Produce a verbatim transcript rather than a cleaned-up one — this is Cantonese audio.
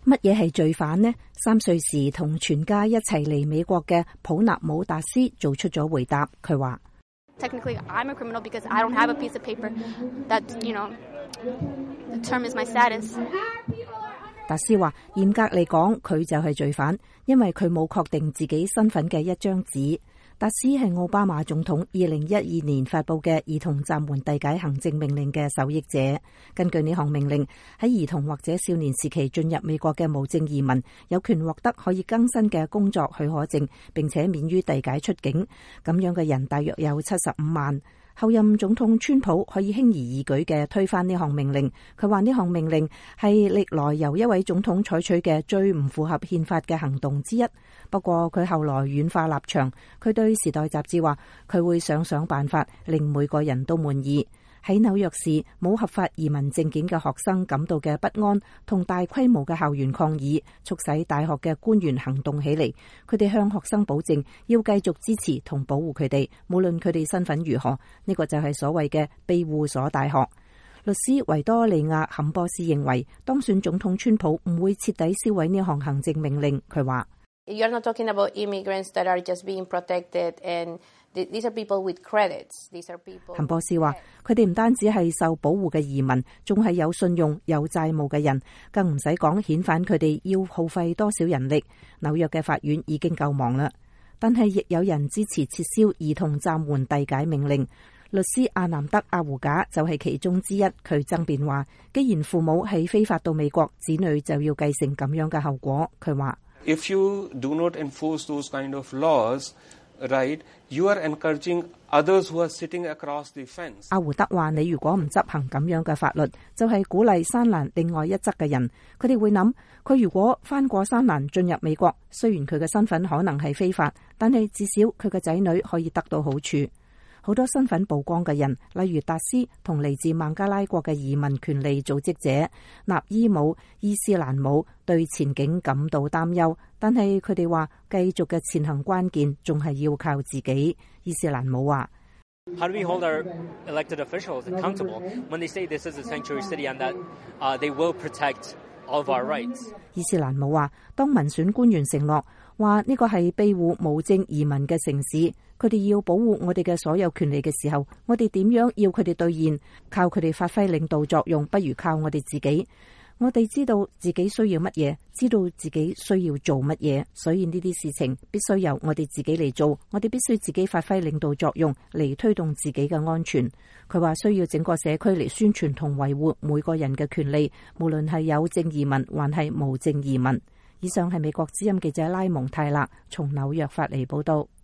乜嘢係罪犯呢？三歲時同全家一齊嚟美國嘅普納姆達斯做出咗回答。佢話 ：Technically, I'm a criminal because I don't have a piece of paper that, you know, determines my status. 達斯話：嚴格嚟講，佢就係罪犯，因為佢冇確定自己身份嘅一張紙。達斯係奧巴馬總統二零一二年發佈嘅兒童暫緩遞解行政命令嘅受益者。根據呢項命令，喺兒童或者少年時期進入美國嘅無證移民，有權獲得可以更新嘅工作許可證，並且免於遞解出境。咁樣嘅人大約有七十五萬。後任總統川普可以輕而易舉嘅推翻呢項命令。佢話呢項命令係歷來由一位總統採取嘅最唔符合憲法嘅行動之一。不過佢後來軟化立場，佢對《時代》雜誌話佢會想想辦法令每個人都滿意。喺紐約市，冇合法移民證件嘅學生感到嘅不安同大規模嘅校園抗議，促使大學嘅官員行動起嚟。佢哋向學生保證要繼續支持同保護佢哋，無論佢哋身份如何。呢個就係所謂嘅庇護所大學。律師維多利亞坎波斯認為，當選總統川普唔會徹底銷毀呢項行政命令。佢話 ：You're not talking about immigrants that are just being protected and these are people with credits. These are people. 坎波斯話：佢哋唔單止係受保護嘅移民，仲係有信用、有債務嘅人，更唔使講遣返佢哋要耗費多少人力。紐約嘅法院已經夠忙啦，但係亦有人支持撤銷兒童暫緩遞解命令。律師阿南德阿胡賈就係其中之一。佢爭辯話：既然父母係非法到美國，子女就要繼承咁樣嘅後果。佢話 ：If you do not enforce those kind of laws, right, you are encouraging others who are sitting across the fence. 阿胡德話：你如果唔執行咁樣嘅法律，就係鼓勵山欄另外一側嘅人，佢哋會諗，佢如果翻過山欄進入美國，雖然佢嘅身份可能係非法，但係至少佢嘅仔女可以得到好處。好多身份曝光嘅人，例如達斯同嚟自孟加拉國嘅移民權利組織者納伊姆伊斯蘭姆對前景感到擔憂，但係佢哋話繼續嘅前行關鍵仲係要靠自己。伊斯蘭姆話 ：How do we hold our elected officials accountable when they say this is a sanctuary city and that uh, they will protect all of our rights？ 伊斯蘭姆話：當民選官員承諾話呢個係庇護無證移民嘅城市，佢哋要保護我哋嘅所有權利嘅時候，我哋點樣要佢哋兌現？靠佢哋發揮領導作用，不如靠我哋自己。我哋知道自己需要乜嘢，知道自己需要做乜嘢，所以呢啲事情必須由我哋自己嚟做。我哋必須自己發揮領導作用嚟推動自己嘅安全。佢話需要整個社區嚟宣傳同維護每個人嘅權利，無論係有證移民還係無證移民。以上係美國之音記者拉蒙泰勒從紐約發嚟報道。